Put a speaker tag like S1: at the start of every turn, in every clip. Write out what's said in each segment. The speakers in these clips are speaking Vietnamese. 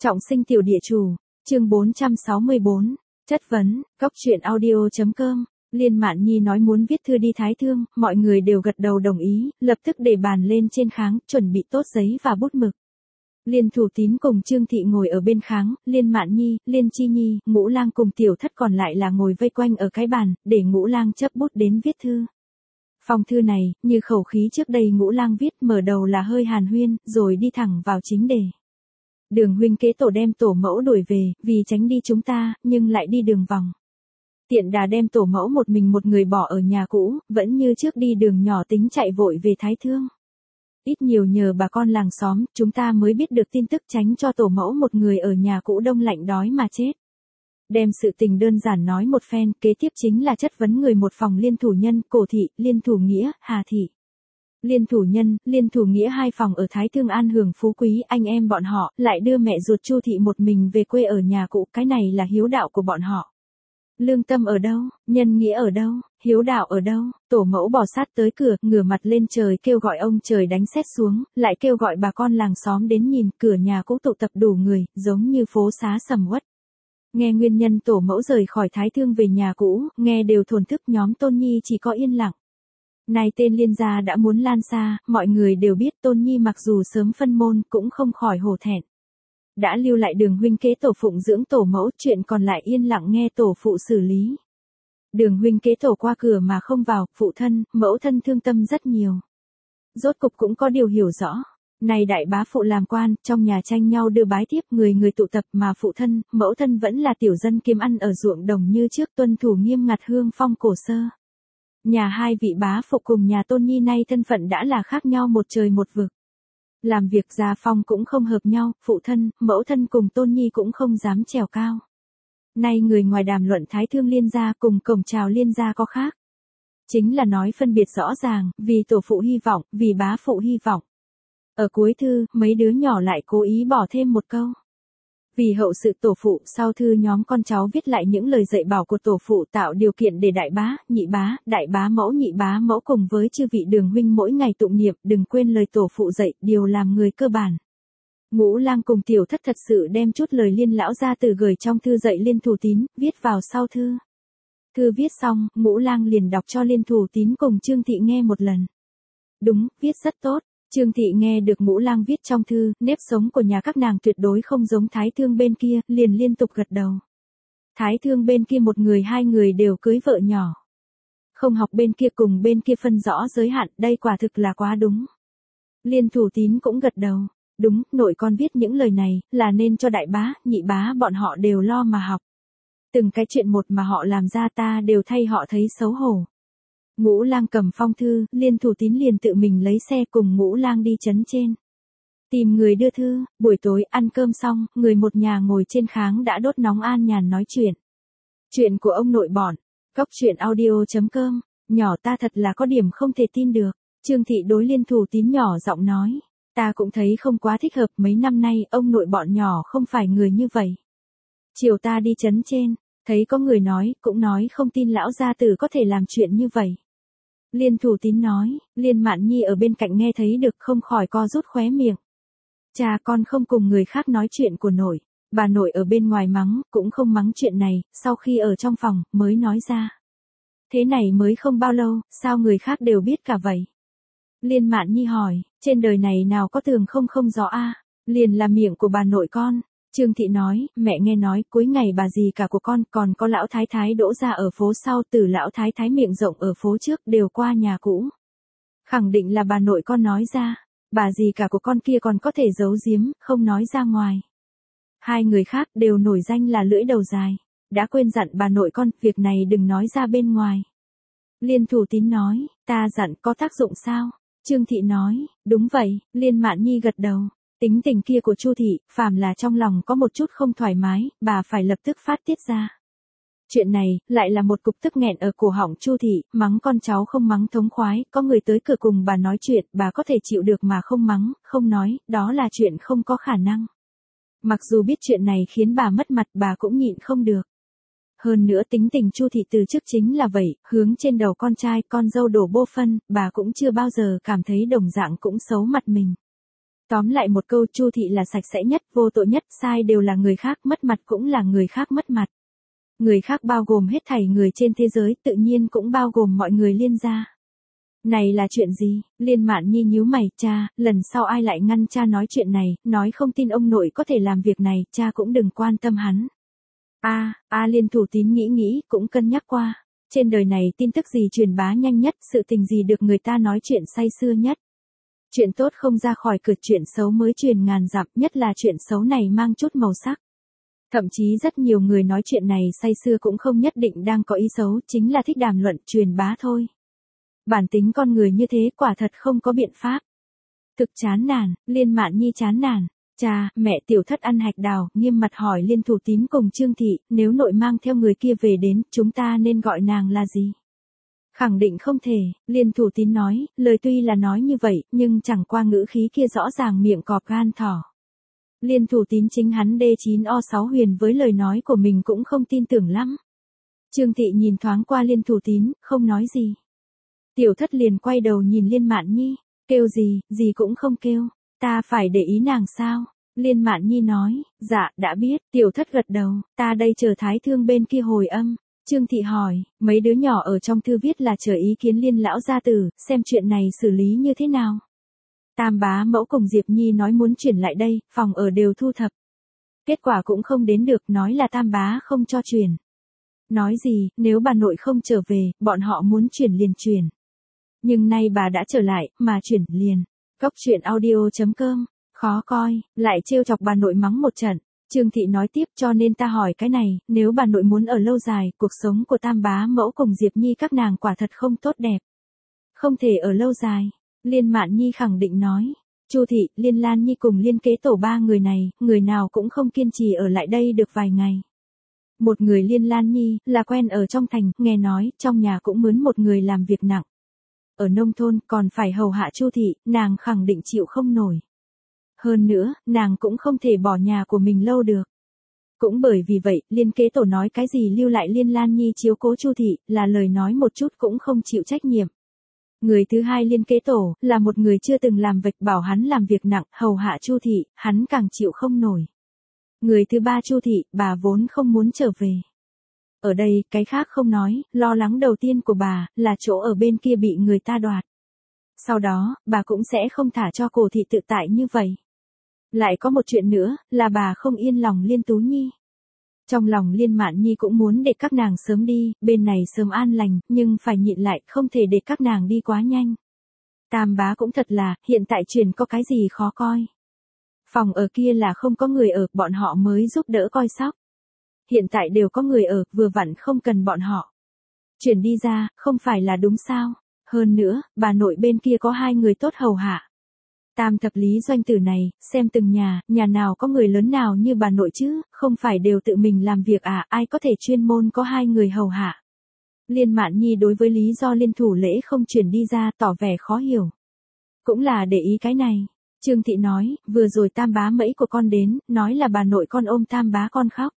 S1: Trọng sinh tiểu địa chủ, chương 464, chất vấn, góc truyện audio.com. Liên Mạn Nhi nói muốn viết thư đi Thái Thương, mọi người đều gật đầu đồng ý, lập tức để bàn lên trên kháng, chuẩn bị tốt giấy và bút mực. Liên Thủ Tín cùng Trương Thị ngồi ở bên kháng, Liên Mạn Nhi, Liên Chi Nhi, Ngũ Lang cùng Tiểu Thất còn lại là ngồi vây quanh ở cái bàn, để Ngũ Lang chấp bút đến viết thư. Phong thư này, như khẩu khí trước đây Ngũ Lang viết, mở đầu là hơi hàn huyên, rồi đi thẳng vào chính đề. Đường huynh kế tổ đem tổ mẫu đuổi về, vì tránh đi chúng ta, nhưng lại đi đường vòng. Tiện đà đem tổ mẫu một mình một người bỏ ở nhà cũ, vẫn như trước đi đường nhỏ tính chạy vội về Thái Thương. Ít nhiều nhờ bà con làng xóm, chúng ta mới biết được tin tức tránh cho tổ mẫu một người ở nhà cũ đông lạnh đói mà chết. Đem sự tình đơn giản nói một phen, kế tiếp chính là chất vấn người một phòng Liên Thủ Nhân, Cổ Thị, Liên Thủ Nghĩa, Hà Thị. Liên Thủ Nhân, Liên Thủ Nghĩa hai phòng ở Thái Thương an hưởng phú quý, anh em bọn họ, lại đưa mẹ ruột Chu Thị một mình về quê ở nhà cũ, cái này là hiếu đạo của bọn họ. Lương tâm ở đâu, nhân nghĩa ở đâu, hiếu đạo ở đâu, tổ mẫu bò sát tới cửa, ngửa mặt lên trời kêu gọi ông trời đánh sét xuống, lại kêu gọi bà con làng xóm đến nhìn, cửa nhà cũ tụ tập đủ người, giống như phố xá sầm uất. Nghe nguyên nhân tổ mẫu rời khỏi Thái Thương về nhà cũ, nghe đều thổn thức, nhóm Tôn Nhi chỉ có yên lặng. Này tên Liên gia đã muốn lan xa, mọi người đều biết Tôn Nhi mặc dù sớm phân môn, cũng không khỏi hổ thẹn. Đã lưu lại Đường huynh kế tổ phụng dưỡng tổ mẫu, chuyện còn lại yên lặng nghe tổ phụ xử lý. Đường huynh kế tổ qua cửa mà không vào, phụ thân, mẫu thân thương tâm rất nhiều. Rốt cục cũng có điều hiểu rõ. Này đại bá phụ làm quan, trong nhà tranh nhau đưa bái tiếp, người người tụ tập mà phụ thân, mẫu thân vẫn là tiểu dân kiếm ăn ở ruộng đồng như trước, tuân thủ nghiêm ngặt hương phong cổ sơ. Nhà hai vị bá phụ cùng nhà Tôn Nhi nay thân phận đã là khác nhau một trời một vực. Làm việc gia phong cũng không hợp nhau, phụ thân, mẫu thân cùng Tôn Nhi cũng không dám trèo cao. Nay người ngoài đàm luận Thái Thương Liên gia cùng cổng chào Liên gia có khác. Chính là nói phân biệt rõ ràng, vì tổ phụ hy vọng, vì bá phụ hy vọng. Ở cuối thư, mấy đứa nhỏ lại cố ý bỏ thêm một câu. Vì hậu sự tổ phụ, sau thư nhóm con cháu viết lại những lời dạy bảo của tổ phụ, tạo điều kiện để đại bá mẫu nhị bá mẫu cùng với chư vị Đường huynh mỗi ngày tụng niệm, đừng quên lời tổ phụ dạy, điều làm người cơ bản. Ngũ Lang cùng Tiểu Thất thật sự đem chút lời Liên lão gia tử gửi trong thư dạy Liên Thủ Tín, viết vào sau thư. Thư viết xong, Ngũ Lang liền đọc cho Liên Thủ Tín cùng Trương Thị nghe một lần. Đúng, viết rất tốt. Trương Thị nghe được Ngũ Lang viết trong thư, nếp sống của nhà các nàng tuyệt đối không giống Thái Thương bên kia, liền liên tục gật đầu. Thái Thương bên kia một người hai người đều cưới vợ nhỏ. Không học bên kia cùng bên kia phân rõ giới hạn, đây quả thực là quá đúng. Liên Thủ Tín cũng gật đầu. Đúng, nội con viết những lời này, là nên cho đại bá, nhị bá bọn họ đều lo mà học. Từng cái chuyện một mà họ làm ra ta đều thay họ thấy xấu hổ. Ngũ Lang cầm phong thư, Liên Thủ Tín liền tự mình lấy xe cùng Ngũ Lang đi trấn trên. Tìm người đưa thư, buổi tối ăn cơm xong, người một nhà ngồi trên kháng đã đốt nóng an nhàn nói chuyện. Chuyện của ông nội bọn, góc truyện audio.com, nhỏ ta thật là có điểm không thể tin được. Trương Thị đối Liên Thủ Tín nhỏ giọng nói, ta cũng thấy không quá thích hợp, mấy năm nay ông nội bọn nhỏ không phải người như vậy. Chiều ta đi trấn trên, thấy có người nói, cũng nói không tin lão gia tử có thể làm chuyện như vậy. Liên Thủ Tín nói, Liên Mạn Nhi ở bên cạnh nghe thấy được không khỏi co rút khóe miệng. Cha con không cùng người khác nói chuyện của nội, bà nội ở bên ngoài mắng, cũng không mắng chuyện này, sau khi ở trong phòng, mới nói ra. Thế này mới không bao lâu, sao người khác đều biết cả vậy? Liên Mạn Nhi hỏi, trên đời này nào có tường không rõ a? Liền là miệng của bà nội con. Trương Thị nói, mẹ nghe nói, cuối ngày bà dì cả của con, còn có lão thái thái đỗ ra ở phố sau, từ lão thái thái miệng rộng ở phố trước, đều qua nhà cũ. Khẳng định là bà nội con nói ra, bà dì cả của con kia còn có thể giấu giếm, không nói ra ngoài. Hai người khác đều nổi danh là lưỡi đầu dài, đã quên dặn bà nội con, việc này đừng nói ra bên ngoài. Liên Thủ Tín nói, ta dặn có tác dụng sao? Trương Thị nói, đúng vậy. Liên Mạn Nhi gật đầu. Tính tình kia của Chu Thị, phàm là trong lòng có một chút không thoải mái, bà phải lập tức phát tiết ra. Chuyện này, lại là một cục tức nghẹn ở cổ họng Chu Thị, mắng con cháu không mắng thống khoái, có người tới cửa cùng bà nói chuyện, bà có thể chịu được mà không mắng, không nói, đó là chuyện không có khả năng. Mặc dù biết chuyện này khiến bà mất mặt, bà cũng nhịn không được. Hơn nữa tính tình Chu Thị từ trước chính là vậy, hướng trên đầu con trai, con dâu đổ bô phân, bà cũng chưa bao giờ cảm thấy đồng dạng cũng xấu mặt mình. Tóm lại một câu, Chu thị là sạch sẽ nhất, vô tội nhất, sai đều là người khác, mất mặt cũng là người khác mất mặt. Người khác bao gồm hết thảy người trên thế giới, tự nhiên cũng bao gồm mọi người Liên gia. Này là chuyện gì? Liên Mạn Nhi nhíu mày, cha, lần sau ai lại ngăn cha nói chuyện này, nói không tin ông nội có thể làm việc này, cha cũng đừng quan tâm hắn. Liên Thủ Tín nghĩ, cũng cân nhắc qua. Trên đời này tin tức gì truyền bá nhanh nhất, sự tình gì được người ta nói chuyện say sưa nhất. Chuyện tốt không ra khỏi cửa, chuyện xấu mới truyền ngàn dặm, nhất là chuyện xấu này mang chút màu sắc. Thậm chí rất nhiều người nói chuyện này say sưa cũng không nhất định đang có ý xấu, chính là thích đàm luận truyền bá thôi. Bản tính con người như thế quả thật không có biện pháp. Thực chán nản, Liên Mạn Nhi chán nản. Cha, mẹ Tiểu Thất ăn hạch đào, nghiêm mặt hỏi Liên Thủ Tín cùng Trương Thị, nếu nội mang theo người kia về đến, chúng ta nên gọi nàng là gì? Khẳng định không thể, Liên Thủ Tín nói, lời tuy là nói như vậy, nhưng chẳng qua ngữ khí kia rõ ràng miệng cọp gan thỏ. Liên Thủ Tín chính hắn D9O6 huyền với lời nói của mình cũng không tin tưởng lắm. Trương Thị nhìn thoáng qua Liên Thủ Tín, không nói gì. Tiểu Thất liền quay đầu nhìn Liên Mạn Nhi, kêu gì cũng không kêu, ta phải để ý nàng sao? Liên Mạn Nhi nói, dạ, đã biết, Tiểu Thất gật đầu, ta đây chờ Thái Thương bên kia hồi âm. Trương Thị hỏi, mấy đứa nhỏ ở trong thư viết là chờ ý kiến Liên lão gia tử, xem chuyện này xử lý như thế nào. Tam bá mẫu cùng Diệp Nhi nói muốn chuyển lại đây, phòng ở đều thu thập. Kết quả cũng không đến được, nói là tam bá không cho chuyển. Nói gì, nếu bà nội không trở về, bọn họ muốn chuyển liền chuyển. Nhưng nay bà đã trở lại, mà chuyển liền. Góc chuyện audio.com, khó coi, lại trêu chọc bà nội mắng một trận. Trương Thị nói tiếp, cho nên ta hỏi cái này, nếu bà nội muốn ở lâu dài, cuộc sống của tam bá mẫu cùng Diệp Nhi các nàng quả thật không tốt đẹp. Không thể ở lâu dài. Liên Mạn Nhi khẳng định nói. Chu Thị, Liên Lan Nhi cùng Liên Kế Tổ ba người này, người nào cũng không kiên trì ở lại đây được vài ngày. Một người Liên Lan Nhi, là quen ở trong thành, nghe nói, trong nhà cũng mướn một người làm việc nặng. Ở nông thôn, còn phải hầu hạ Chu Thị, nàng khẳng định chịu không nổi. Hơn nữa, nàng cũng không thể bỏ nhà của mình lâu được. Cũng bởi vì vậy, Liên Kế Tổ nói cái gì lưu lại Liên Lan Nhi chiếu cố Chu Thị, là lời nói một chút cũng không chịu trách nhiệm. Người thứ hai Liên Kế Tổ, là một người chưa từng làm việc, bảo hắn làm việc nặng, hầu hạ Chu Thị, hắn càng chịu không nổi. Người thứ ba Chu Thị, bà vốn không muốn trở về. Ở đây, cái khác không nói, lo lắng đầu tiên của bà, là chỗ ở bên kia bị người ta đoạt. Sau đó, bà cũng sẽ không thả cho Cổ Thị tự tại như vậy. Lại có một chuyện nữa, là bà không yên lòng Liên Tú Nhi. Trong lòng Liên Mạn Nhi cũng muốn để các nàng sớm đi, bên này sớm an lành, nhưng phải nhịn lại, không thể để các nàng đi quá nhanh. Tam bá cũng thật là, hiện tại chuyển có cái gì khó coi. Phòng ở kia là không có người ở, bọn họ mới giúp đỡ coi sóc. Hiện tại đều có người ở, vừa vặn không cần bọn họ. Chuyển đi ra, không phải là đúng sao? Hơn nữa, bà nội bên kia có hai người tốt hầu hạ. Tam thập lý doanh tử này, xem từng nhà nào có người lớn nào như bà nội chứ, không phải đều tự mình làm việc à, ai có thể chuyên môn có hai người hầu hạ. Liên Mạn Nhi đối với lý do Liên Thủ Lễ không chuyển đi ra tỏ vẻ khó hiểu. Cũng là để ý cái này. Trương Thị nói, vừa rồi tam bá mẫy của con đến, nói là bà nội con ôm tam bá con khóc.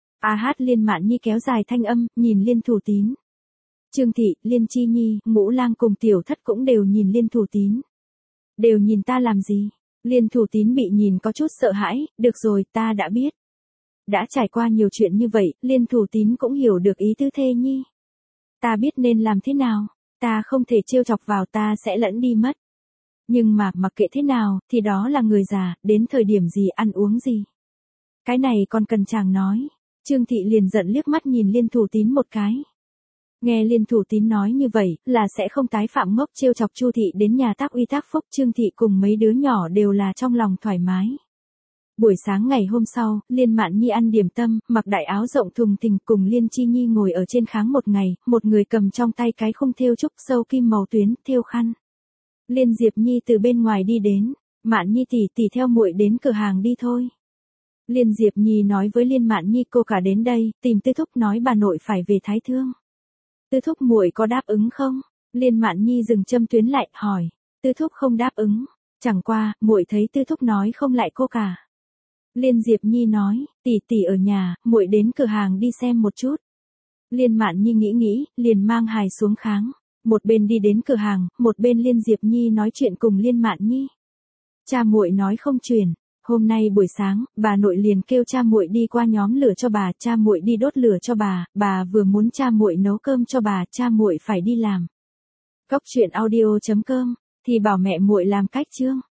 S1: Liên Mạn Nhi kéo dài thanh âm, nhìn Liên Thủ Tín. Trương Thị, Liên Chi Nhi, Ngũ Lang cùng Tiểu Thất cũng đều nhìn Liên Thủ Tín. Đều nhìn ta làm gì? Liên Thủ Tín bị nhìn có chút sợ hãi, được rồi, ta đã biết. Đã trải qua nhiều chuyện như vậy, Liên Thủ Tín cũng hiểu được ý tứ thê nhi. Ta biết nên làm thế nào, ta không thể trêu chọc vào, ta sẽ lẫn đi mất. Nhưng mà mặc kệ thế nào, thì đó là người già, đến thời điểm gì ăn uống gì. Cái này còn cần chàng nói. Trương Thị liền giận liếc mắt nhìn Liên Thủ Tín một cái. Nghe Liên Thủ Tín nói như vậy, là sẽ không tái phạm ngốc trêu chọc Chu Thị đến nhà tác uy tác phúc. Trương Thị cùng mấy đứa nhỏ đều là trong lòng thoải mái. Buổi sáng ngày hôm sau, Liên Mạn Nhi ăn điểm tâm, mặc đại áo rộng thùng thình cùng Liên Chi Nhi ngồi ở trên kháng một ngày, một người cầm trong tay cái khung thêu trúc sâu kim màu tuyến, thêu khăn. Liên Diệp Nhi từ bên ngoài đi đến, Mạn Nhi tỷ theo muội đến cửa hàng đi thôi. Liên Diệp Nhi nói với Liên Mạn Nhi cô cả đến đây, tìm Tư Thúc nói bà nội phải về Thái Thương. Tư Thúc muội có đáp ứng không? Liên Mạn Nhi dừng châm tuyến lại, hỏi. Tư Thúc không đáp ứng. Chẳng qua, muội thấy Tư Thúc nói không lại cô cả. Liên Diệp Nhi nói, tỷ ở nhà, muội đến cửa hàng đi xem một chút. Liên Mạn Nhi nghĩ, liền mang hài xuống kháng. Một bên đi đến cửa hàng, một bên Liên Diệp Nhi nói chuyện cùng Liên Mạn Nhi. Cha muội nói không truyền. Hôm nay buổi sáng, bà nội liền kêu cha muội đi qua nhóm lửa cho bà, cha muội đi đốt lửa cho bà vừa muốn cha muội nấu cơm cho bà, cha muội phải đi làm. Cóc truyện audio.com thì bảo mẹ muội làm cách chương.